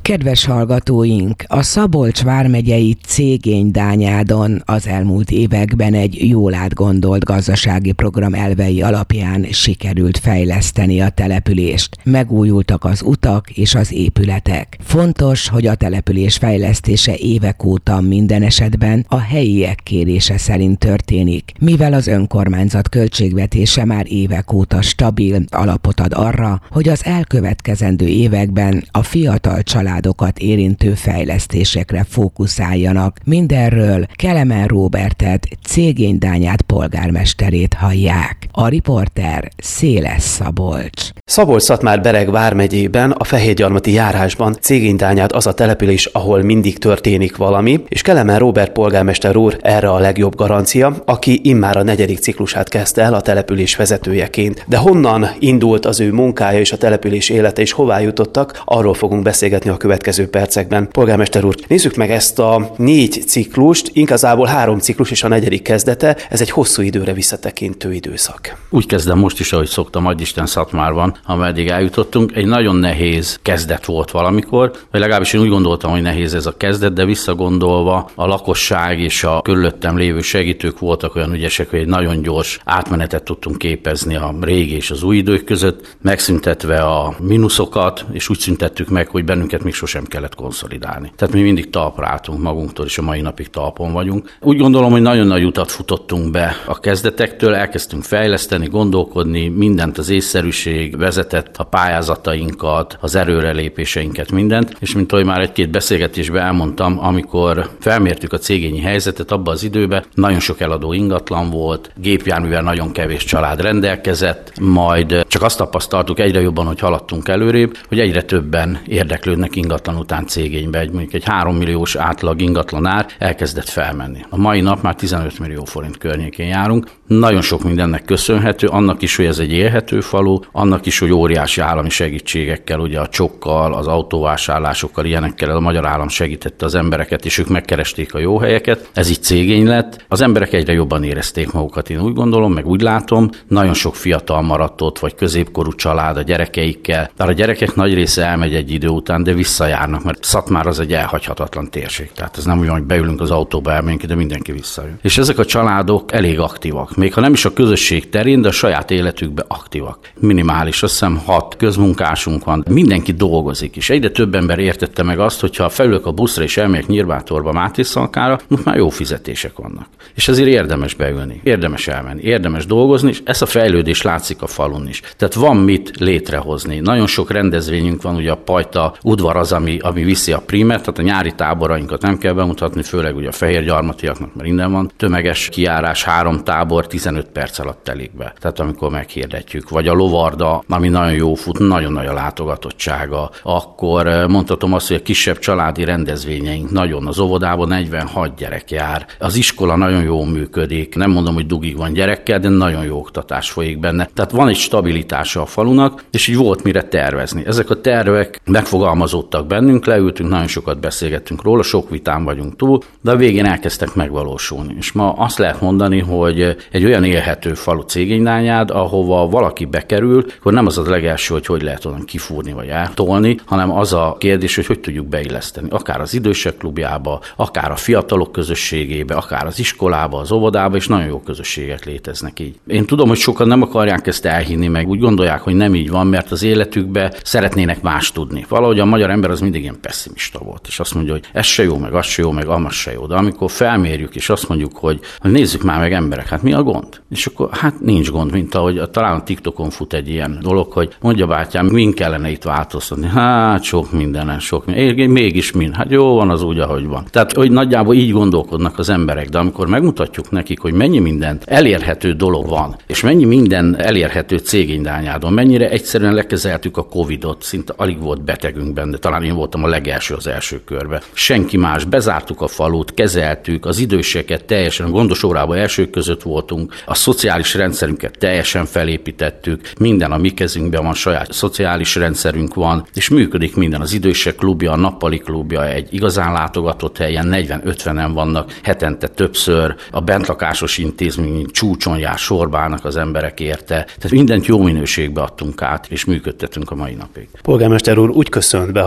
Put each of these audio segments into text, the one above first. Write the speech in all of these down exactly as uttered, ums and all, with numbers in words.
Kedves hallgatóink, a Szabolcs vármegyei Cégény-Dányádon az elmúlt években egy jól átgondolt gazdasági program elvei alapján sikerült fejleszteni a települést. Megújultak az utak és az épületek. Fontos, hogy a település fejlesztése évek óta minden esetben a helyiek kérése szerint történik, mivel az önkormányzat költségvetése már évek óta stabil alapot ad arra, hogy az elkövetkezendő években a fiatal családokat érintő fejlesztésekre fókuszáljanak. Mindenről Kelemen Róbertet, Cégény-Dányád polgármesterét hallják. A riporter Széles Szabolcs. Szabolcs-Szatmár-Bereg vármegyében, a Fehérgyarmati járásban Cégény-Dányád az a település, ahol mindig történik valami, és Kelemen Róbert polgármester úr erre a legjobb garancia, aki immár a negyedik ciklusát kezdte el a település vezetőjeként. De honnan indult az ő munkája és a település élete, és hová jutottak, arról fogunk beszélgetni a következő percekben. Polgármester úr, nézzük meg ezt a négy ciklust, igazából három ciklus és a negyedik kezdete, ez egy hosszú időre visszatekintő időszak. Úgy kezdem most is, ahogy szoktam, adj Isten Szatmárban, ameddig eljutottunk. Egy nagyon nehéz kezdet volt valamikor, vagy legalábbis én úgy gondoltam, hogy nehéz ez a kezdet, de visszagondolva a lakosság és a körülöttem lévő segítők voltak olyan ügyesek, hogy egy nagyon gyors átmenetet tudtunk képezni a régi és az új idők között, megszüntetve a mínuszokat, és úgy szüntettük meg, hogy bennünket még sosem kellett konszolidálni. Tehát mi mindig talpra álltunk magunktól, és a mai napig talpon vagyunk. Úgy gondolom, hogy nagyon nagy utat futottunk be a kezdetektől, elkezdtünk fejleszteni, gondolkodni, mindent az észszerűség vezetett, a pályázatainkat, az erőrelépéseinket, mindent, és mint ahogy már egy-két beszélgetésben elmondtam, amikor felmértük a cégényi helyzetet, abban az időben nagyon sok eladó ingatlan volt, gépjárművel nagyon kevés család rendelkezett, majd csak azt tapasztaltuk egyre jobban, hogy haladtunk előrébb, hogy egyre többen érdeklődnek ingatlan után Cégénybe. Egy, mondjuk egy három milliós átlag ingatlan ár elkezdett felmenni. A mai nap már tizenöt millió forint környékén járunk. Nagyon sok mindennek köszönhető, annak is, hogy ez egy élhető falu, annak is, hogy óriási állami segítségekkel, ugye a csokkal, az autóvásárlásokkal, ilyenekkel a magyar állam segítette az embereket, és ők megkeresték a jó helyeket. Ez így Cégény lett. Az emberek egyre jobban érezték magukat, én úgy gondolom, meg úgy látom. Nagyon sok fiatal maradt ott, vagy középkorú család a gyerekeikkel. Tehát a gyerekek nagy része elmegy egy idő után, de visszajárnak, mert Szatmár az egy elhagyhatatlan térség. Tehát ez nem olyan, hogy beülünk az autóba, elmegyünk, de mindenki visszajön. És ezek a családok elég aktívak. Még ha nem is a közösség terén, de a saját életükben aktívak. Minimális, azt hiszem hat közmunkásunk van, mindenki dolgozik, és egyre több ember értette meg azt, hogy ha felülök a buszra és elmegyek Nyírbátorba, Mátészalkára, most már jó fizetések vannak. És ezért érdemes beülni, érdemes elmenni, érdemes dolgozni, és ez a fejlődés látszik a falun is. Tehát van mit létrehozni. Nagyon sok rendezvényünk van, ugye a Pajta udvar az, ami, ami viszi a prímet, tehát a nyári táborainkat nem kell bemutatni, főleg ugye a fehérgyarmatiaknak, mert innen van. Tömeges kijárás, három tábor tizenöt perc alatt telik be. Tehát amikor meghirdetjük, vagy a Lovarda, ami nagyon jó fut, nagyon nagy a látogatottsága, akkor mondhatom azt, hogy a kisebb családi rendezvényeink nagyon, az óvodában negyvenhat gyerek jár. Az iskola nagyon jól működik, nem mondom, hogy dugig van gyerekkel, de nagyon jó oktatás folyik benne. Tehát van egy stabilitása a falunak, és így volt mire tervezni. Ezek a tervek megfogalmazódtak bennünk, leültünk, nagyon sokat beszélgettünk róla, sok vitán vagyunk túl, de a végén elkezdtek megvalósulni. És ma azt lehet mondani, hogy egy olyan élhető falu Cégény-Dányád, ahova valaki bekerül, akkor nem az a legelső, hogy hogy lehet onnan kifúrni vagy eltolni, hanem az a kérdés, hogy hogy tudjuk beilleszteni. Akár az idősek klubjába, akár a fiatalok közösségébe, akár az iskolába, az óvodába, és nagyon jó közösségek léteznek így. Én tudom, hogy sokan nem akarják ezt elhinni, meg úgy gondolják, hogy nem így van, mert az életükbe szeretnének más tudni. Valahogy a magyar ember az mindig ilyen pessimista volt, és azt mondja, hogy ez se jó, meg az se jó, meg amaz se jó. De amikor felmérjük, és azt mondjuk, hogy nézzük már meg emberek, hát mi a gond? És akkor hát nincs gond, mint ahogy talán a TikTokon fut egy ilyen dolog, hogy mondja bátyám, min kellene itt változtatni? Hát sok mindenen, sok minden. Mégis mind. Hát jó van az úgy, ahogy van. Tehát, hogy nagyjából így gondolkodnak az emberek, de amikor megmutatjuk nekik, hogy mennyi mindent elérhető dolog van, és mennyi minden elérhető Cégény-Dányádon, mennyire egyszerűen lekezeltük a Covidot, szinte alig volt betegünk benne, talán én voltam a legelső az első körbe. Senki más, bezártuk a falut, kezeltük, az időseket teljesen, gondos órában elsők között voltunk, a szociális rendszerünket teljesen felépítettük, minden a mi kezünkben van, saját szociális rendszerünk van, és működik minden, az idősek klubja, a nappali klubja egy igazán látogatott helyen, negyven-ötvenen vannak, hetente többször, a bentlakásos intézmény csúcson jár, sorbálnak az emberek érte, tehát mindent jó minőségbe adtunk át, és működtetünk a mai napig. Polgármester úr úgy köszönt be a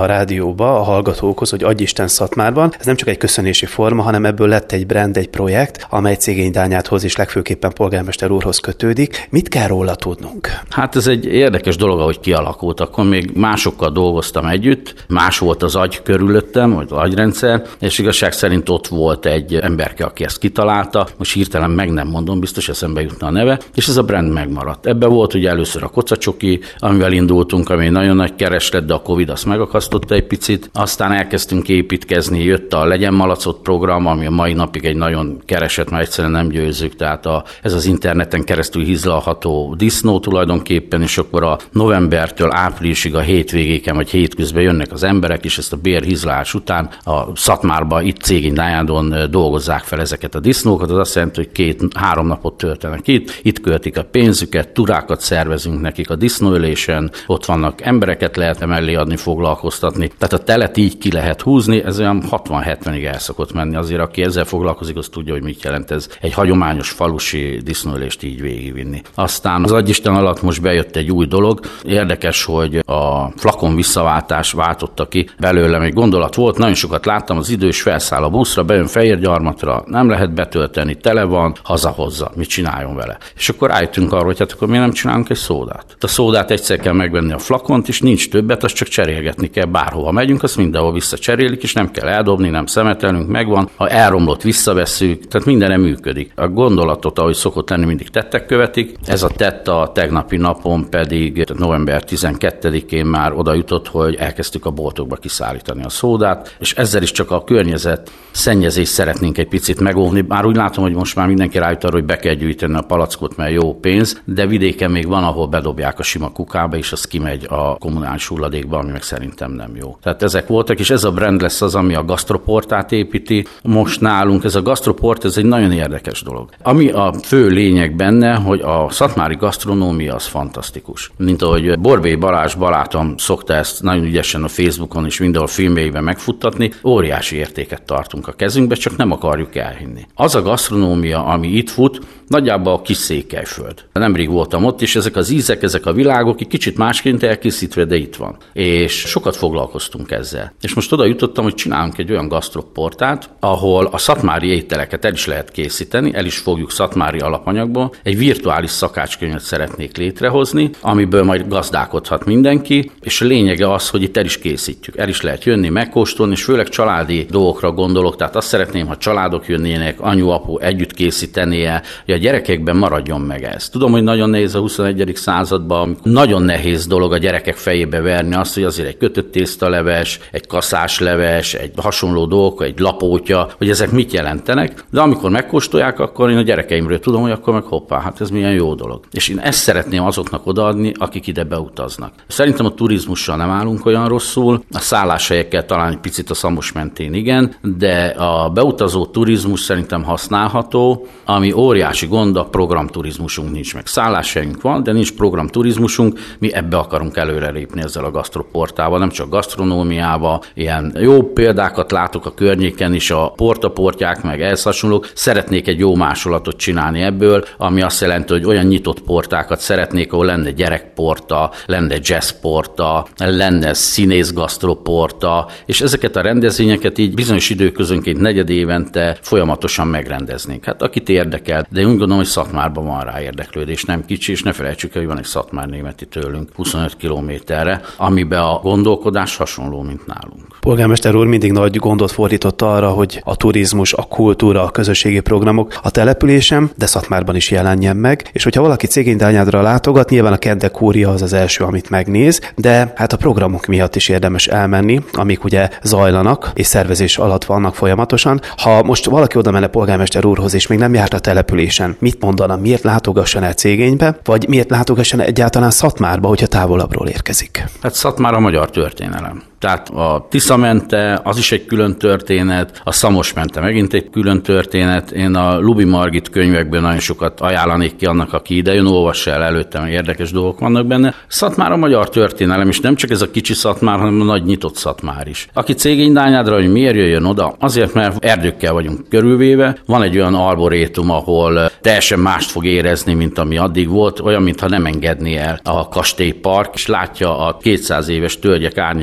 rádióba a hallgatókhoz, hogy adj Isten Szatmárban. Ez nem csak egy köszönési forma, hanem ebből lett egy brand, egy projekt, amely Székényi Dányádhoz és legfőképpen polgármester úrhoz kötődik. Mit kell róla tudnunk? Hát ez egy érdekes dolog, ahogy kialakult. Akkor még másokkal dolgoztam együtt, más volt az agy körülöttem, vagy az agyrendszer, és igazság szerint ott volt egy emberke, aki ezt kitalálta. Most hirtelen meg nem mondom, biztos eszembe jutna a neve, és ez a brand megmaradt. Ebben volt ugye először a kocacsoki, amivel indultunk, ami nagyon nagy kereslet, de a Covid azt megakasztotta egy picit. Aztán elkezdtünk építkezni, jött a Legyen Malacot program, ami a mai napig egy nagyon keresett, mert egyszerűen nem győzzük. Tehát a, ez az interneten keresztül hizlalható disznó tulajdonképpen, és akkor a novembertől áprilisig a hétvégéken vagy hétközben jönnek az emberek, és ezt a bérhizlás után a Szatmárba, itt Székényi Dányádon dolgozzák fel ezeket a disznókat. Az azt jelenti, hogy két-három napot töltenek itt, itt költik a pénzüket, turákat szervezünk nekik a disznóölésen, ott vannak embereket, lehet emellé adni, foglalkoztatni. Tehát a telet így ki lehet húzni, ez olyan hatvan-hetvenig el szokott menni. Azért, aki ezzel foglalkozik, az tudja, hogy mit jelent ez egy hagyományos falusi disznóölést így végigvinni. Aztán az agyisten alatt most bejött egy új dolog. Érdekes, hogy a flakon visszaváltás váltotta ki belőlem egy gondolat volt, nagyon sokat láttam, az idős felszáll a buszra, bejön Fehérgyarmatra, nem lehet betölteni, tele van, hazahozza, mit csináljon vele. És akkor rájöttünk arra, hogy hát akkor miért nem csinálunk egy szódát. A szódát egyszer kell megvenni a flakont, és nincs többet, azt csak cserélgetni kell, bárhova megyünk, azt mindenhol visszacserélik, és nem kell eldobni, nem szemetelünk, megvan. Ha elromlott, visszavesszük, tehát mindenre működik. A gondolatot, ahogy szokott lenni, mindig tettek követik. Ez a tett a tegnapi napon pedig november tizenkettedikén már oda jutott, hogy elkezdtük a boltokba kiszállítani a szódát, és ezzel is csak a környezet szennyezést szeretnénk egy picit megóvni. Már úgy látom, hogy most már mindenki rájut arra, hogy be kell gyűjteni a palackot, mert jó pénz, de vidéken még van, ahol bedobják a sima kukába, és az kimegy a kommunális hulladékba, ami meg szerintem nem jó. Tehát ezek voltak, és ez a brand lesz az, ami a gasztroportát építi. Most nálunk ez a gasztroport, ez egy nagyon érdekes dolog. Ami a fő lényeg benne, hogy a szatmári gasztronómia az fantasztikus. Mint ahogy Borbély Balázs barátom szokta ezt nagyon ügyesen a Facebookon és mindenhol filmjeiben megfuttatni, óriási értéket tartunk a kezünkbe, csak nem akarjuk elhinni. Az a gasztronómia, ami itt fut, nagyjából a kis Székelyföld. Nemrég voltam ott, és ezek az ízek, ezek a világok, egy kicsit másként elkészítve, de itt van. És sokat foglalkoztunk ezzel. És most oda jutottam, hogy csinálunk egy olyan gasztroportát, ahol a szatmári ételeket el is lehet készíteni, el is fogjuk szatmári alapanyagból. Egy virtuális szakácskönyvet szeretnék létrehozni, amiből majd gazdálkodhat mindenki, és a lényege az, hogy itt el is készítjük. El is lehet jönni, megkóstolni, és főleg családi dolgokra gondolok, tehát azt szeretném, ha családok jönnének, anyu, apu együtt készítenie, hogy a gyerekekben maradjon meg ez. Tudom, hogy nagyon nehéz a huszonegyedik században, nagyon nehéz dolog a gyerekek fejébe verni azt, hogy azért egy kötött tésztaleves, egy kaszásleves, egy hasonló dolgok, egy lapótya, hogy ezek mit jelentenek, de amikor megkóstolják, akkor én a gyerekeimről tudom, hogy akkor meg hoppá, hát ez milyen jó dolog. És én ezt szeretném azoknak odaadni, akik ide beutaznak. Szerintem a turizmussal nem állunk olyan rosszul, a szálláshelyekkel talán egy picit a Szamos mentén igen, de a beutazó turizmus szerintem használható, ami óriási gond, a programturizmusunk nincs meg. Szálláshelyünk van, de nincs programturizmusunk, mi ebbe akarunk előrelépni ezzel a gasztroportával, nem csak gasztronómiával, ilyen jó példákat látok a környéken is, a portaportják, meg ehhez hasonlók. Szeretnék egy jó másolatot csinálni ebből, ami azt jelenti, hogy olyan nyitott portákat szeretnék, ahol lenne gyerekporta, lenne jazzporta, lenne színész gasztroporta, és ezeket a rendezvényeket így bizonyos időközönként negyed évente folyamatosan megrendeznénk. Hát akit érdekel, de én úgy gondolom, hogy Szatmárban van rá érdeklődés, nem kicsi, és ne felejtsük el, hogy van egy Szatmárnémeti tőlünk huszonöt kilométerre, amiben a gondolkodás hasonló, mint nálunk. Polgármester úr mindig nagy gondot fordított arra, hogy a turizmus, a kultúra, a közösségi programok a településen, de Szatmárban is jelenjen meg, és hogyha valaki Székényi Dányádra látogat, nyilván a Kende Kúria az az első, amit megnéz, de hát a programok miatt is érdemes elmenni, amik ugye zajlanak és szervezés alatt vannak folyamatosan. Ha most valaki oda menne polgármester úrhoz, és még nem járt a településen, mit mondana, miért látogasson el Szégénybe, vagy miért látogasson egyáltalán Szatmárba, hogyha távolabbról érkezik? Hát Szatmár a magyar történelem. Tehát a Tisza-mente, az is egy külön történet, a Szamos-mente megint egy külön történet. Én a Lubi Margit könyvekben nagyon sokat ajánlanék ki annak, aki idejön, olvassa el előttem, érdekes dolgok vannak benne. Szatmár a magyar történelem, és nem csak ez a kicsi Szatmár, hanem a nagy nyitott Szatmár is. Aki Székényi Dányádra, hogy miért jöjjön oda? Azért, mert erdőkkel vagyunk körülvéve, van egy olyan arborétum, ahol teljesen mást fog érezni, mint ami addig volt, olyan, mintha nem engedné el a kastélypark, és látja a kétszáz éves tölgyek árnyékába,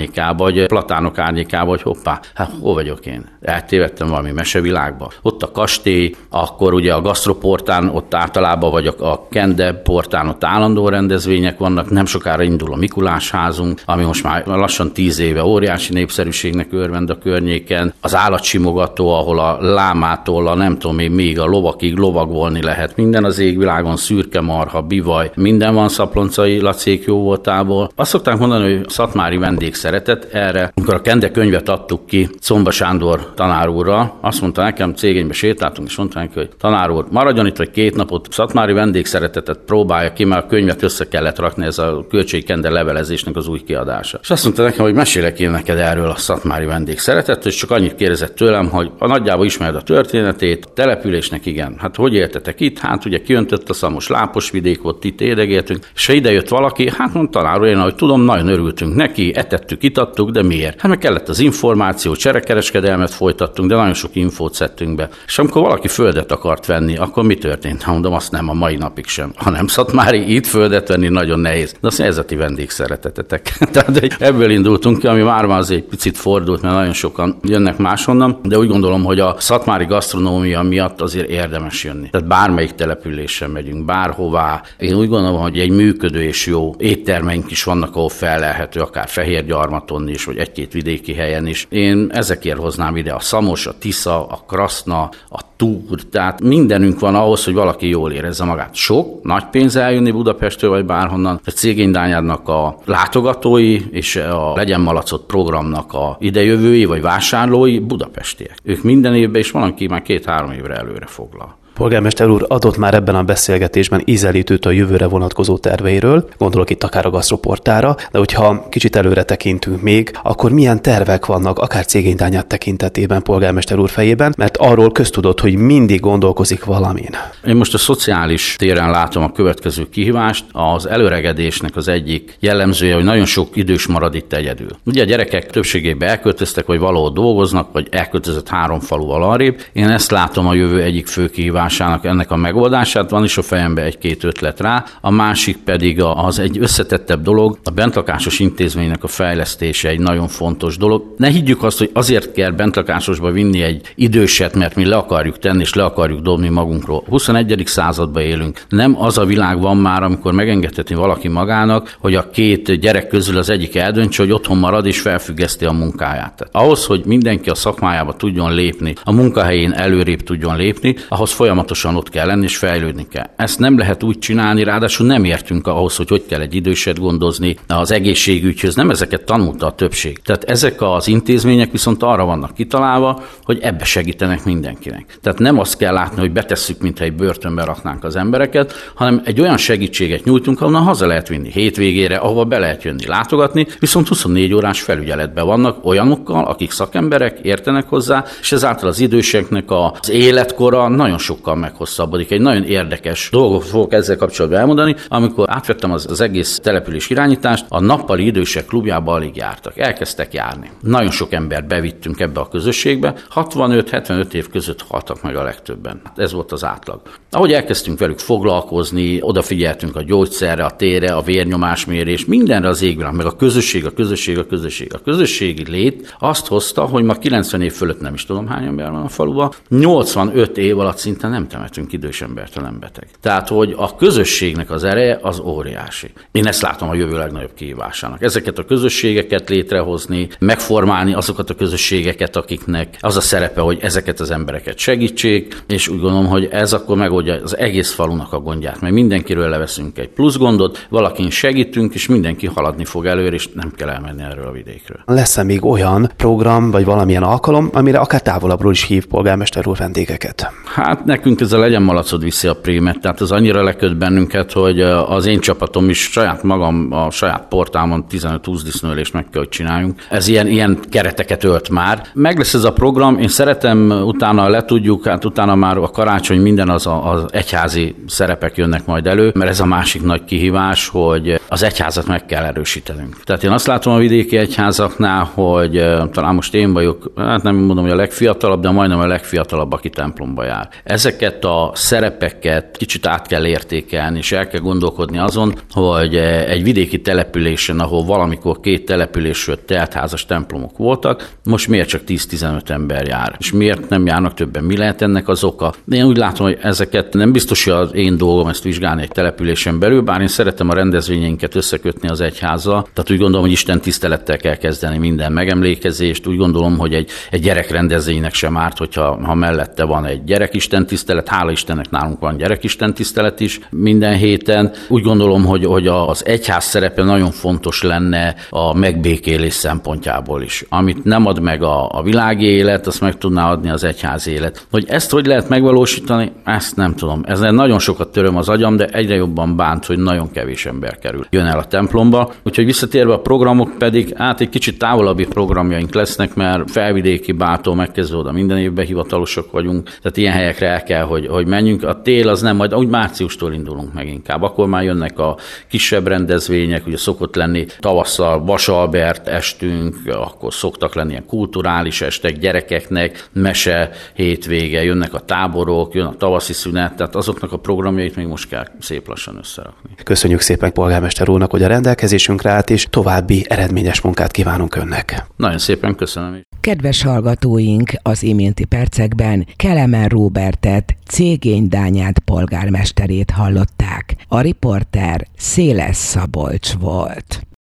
vagy Platánok árnyékában, hogy hoppá, hát hol vagyok én? Eltévedtem valami mesevilágba. Ott a kastély, akkor ugye a gasztroportán, ott általában, vagy a Kende portán, ott állandó rendezvények vannak, nem sokára indul a Mikulás házunk, ami most már lassan tíz éve óriási népszerűségnek örvend a környéken. Az állatsimogató, ahol a lámától, a nem tudom én, még a lovakig lovagolni lehet. Minden az égvilágon, szürke marha, bivaj, minden van Szaploncai Lacék jó voltából. Azt szokták mondani, hogy szatmári vendégszeretet erre. Amikor a Kende könyvet adtuk ki Comba Sándor tanár úrra, azt mondta nekem, cégénybe sétáltunk, és mondta neki, hogy tanár úr, maradjon itt, hogy két napot szatmári vendégszeretetet próbálja ki, mert a könyvet össze kellett rakni, ez a Kölcsei Kende levelezésnek az új kiadása. És azt mondta nekem, hogy mesélek én neked erről a szatmári vendégszeretet, és csak annyit kérdezett tőlem, hogy a nagyjából ismered a történetét, a településnek igen. Hát hogy éltetek itt? Hát ugye kiöntött a Szamos lápos vidék, ott itt édegéltünk, és ha ide jött valaki, hát mondta tanár úr, én, ahogy tudom, nagyon örültünk neki, etettük, itattuk, de miért? Hát meg kellett az információ, cserekereskedelmet folytattunk, de nagyon sok infót szedtünk be. És amikor valaki földet akart venni, akkor mi történt? Ha mondom, azt nem a mai napig sem. Ha nem szatmári, itt földet venni nagyon nehéz. De azt ez a ti vendégszeretetetek. Tehát ebből indultunk ki, ami már azért egy picit fordult, mert nagyon sokan jönnek máshonnan, de úgy gondolom, hogy a szatmári gasztronómia miatt azért érdemes jönni. Tehát bármelyik településen megyünk, bárhová. Én úgy gondolom, hogy egy működő és jó éttermeink is vannak, ahol fellelhető, akár Fehérgyarmaton is, vagy egy-két vidéki helyen is. Én ezekért hoznám ide a Szamos, a Tisza, a Kraszna, a Túr, tehát mindenünk van ahhoz, hogy valaki jól érezze magát. Sok, nagy pénz eljönni Budapestről, vagy bárhonnan. A Cégénydányádnak a látogatói és a Legyen Malacot programnak a idejövői, vagy vásárlói budapestiek. Ők minden évben, és valaki már két-három évre előre foglal. Polgármester úr adott már ebben a beszélgetésben ízelítőt a jövőre vonatkozó terveiről, gondolok itt akár a gasztroportára, de hogyha kicsit előre tekintünk még, akkor milyen tervek vannak akár Cégénydányád tekintetében polgármester úr fejében, mert arról köztudott, hogy mindig gondolkozik valamin. Én most a szociális téren látom a következő kihívást. Az előregedésnek az egyik jellemzője, hogy nagyon sok idős marad itt egyedül. Ugye a gyerekek többségében elköltöztek, vagy valahol dolgoznak, vagy elköltözött három faluval arrébb. Én ezt látom a jövő egyik fő kihívás. Ennek a megoldását, van is a fejembe egy-két ötlet rá, a másik pedig az egy összetettebb dolog, a bentlakásos intézménynek a fejlesztése egy nagyon fontos dolog. Ne higgyük azt, hogy azért kell bentlakásosba vinni egy időset, mert mi le akarjuk tenni és le akarjuk dobni magunkról. huszonegyedik században élünk. Nem az a világ van már, amikor megengedheti valaki magának, hogy a két gyerek közül az egyik eldöntse, hogy otthon marad és felfüggeszti a munkáját. Tehát ahhoz, hogy mindenki a szakmájába tudjon lépni, a munkahelyén előrébb tudjon lépni, ahhoz folyamatosan ott kell lenni, és fejlődni kell. Ezt nem lehet úgy csinálni, ráadásul nem értünk ahhoz, hogy hogy kell egy időset gondozni, az egészségügyhöz, nem ezeket tanulta a többség. Tehát ezek az intézmények viszont arra vannak kitalálva, hogy ebbe segítenek mindenkinek. Tehát nem azt kell látni, hogy betesszük, mintha egy börtönbe raknánk az embereket, hanem egy olyan segítséget nyújtunk, ahonnan haza lehet vinni hétvégére, ahova be lehet jönni látogatni, viszont huszonnégy órás felügyeletben vannak olyanokkal, akik szakemberek, értenek hozzá, és ezáltal az időseknek az életkora nagyon sokkal meghosszabbodik. Egy nagyon érdekes dolgot fogok ezzel kapcsolatban elmondani. Amikor átvettem az, az egész település irányítást, a nappali idősek klubjába alig jártak. Elkezdtek járni. Nagyon sok embert bevittünk ebbe a közösségbe. hatvanöt-hetvenöt év között haltak meg a legtöbben. Ez volt az átlag. Ahogy elkezdtünk velük foglalkozni, odafigyeltünk a gyógyszerre, a térre, a vérnyomásmérés, mindenre az égvilág, meg a közösség, a közösség, a közösség. A közösségi lét azt hozta, hogy ma kilencven év fölött nem is tudom hány ember van a faluban, nyolcvanöt év alatt szinte nem temetünk idős embert, nem beteg. Tehát, hogy a közösségnek az ereje az óriási. Én ezt látom a jövő legnagyobb kihívásának. Ezeket a közösségeket létrehozni, megformálni azokat a közösségeket, akiknek az a szerepe, hogy ezeket az embereket segítsék, és úgy gondolom, hogy ez akkor megoldja az egész falunak a gondját, mert mindenkiről leveszünk egy plusz gondot, valakin segítünk, és mindenki haladni fog előre, és nem kell elmenni erről a vidékről. Lesz-e még olyan program, vagy valamilyen alkalom, amire akár távolabbról is hív polgármester úr vendégeket? Hát nekünk ez a Legyen Malacod viszi a prémet, tehát az annyira leköt bennünket, hogy az én csapatom is saját magam, a saját portámon tizenöt-húsz disznőlést meg kell, hogy csináljunk. Ez ilyen, ilyen kereteket ölt már. Meg lesz ez a program, én szeretem, utána letudjuk, hát utána már a karácsony minden az, a, az egyházi szerepek jönnek majd elő, mert ez a másik nagy kihívás, hogy az egyházat meg kell erősítenünk. Tehát én azt látom a vidéki egyházaknál, hogy talán most én vagyok, hát nem mondom, hogy a legfiatalabb, de majdnem a legfiatalabb, aki templomba jár. Ezek ezeket a szerepeket kicsit át kell értékelni, és el kell gondolkodni azon, hogy egy vidéki településen, ahol valamikor két településről teltházas templomok voltak, most miért csak tíz-tizenöt ember jár? És miért nem járnak többen? Mi lehet ennek az oka? Én úgy látom, hogy ezeket nem biztos, hogy az én dolgom ezt vizsgálni egy településen belül, bár én szeretem a rendezvényeinket összekötni az egyházzal. Tehát úgy gondolom, hogy Isten tisztelettel kell kezdeni minden megemlékezést. Úgy gondolom, hogy egy, egy gyerekrendezvénynek sem árt, hogyha ha mellette van egy gyerekisten tisztelet. Hála Istennek nálunk van gyerekisten tisztelet is minden héten. Úgy gondolom, hogy, hogy az egyház szerepe nagyon fontos lenne a megbékélés szempontjából is. Amit nem ad meg a, a világi élet, azt meg tudná adni az egyház élet. Hogy ezt hogy lehet megvalósítani, ezt nem tudom. Ezzel nagyon sokat töröm az agyam, de egyre jobban bánt, hogy nagyon kevés ember kerül. Jön el a templomba. Úgyhogy visszatérve a programok pedig, hát egy kicsit távolabbi programjaink lesznek, mert Felvidéki, Bától megkezdve oda minden évben hivatalosak vagyunk. Tehát ilyen helyekre el kell, hogy, hogy menjünk. A tél az nem, majd úgy márciustól indulunk meg inkább. Akkor már jönnek a kisebb rendezvények, ugye szokott lenni tavasszal Vasalbert estünk, akkor szoktak lenni ilyen kulturális estek gyerekeknek, mese hétvége, jönnek a táborok, jön a tavaszi szünet, tehát azoknak a programjait még most kell szép lassan összerakni. Köszönjük szépen polgármester úrnak, hogy a rendelkezésünkre állt, és további eredményes munkát kívánunk önnek. Nagyon szépen köszönöm. Kedves hallgatóink, az iménti percekben Kelemen Róbertet, Székénydányád polgármesterét hallották. A riporter Széles Szabolcs volt.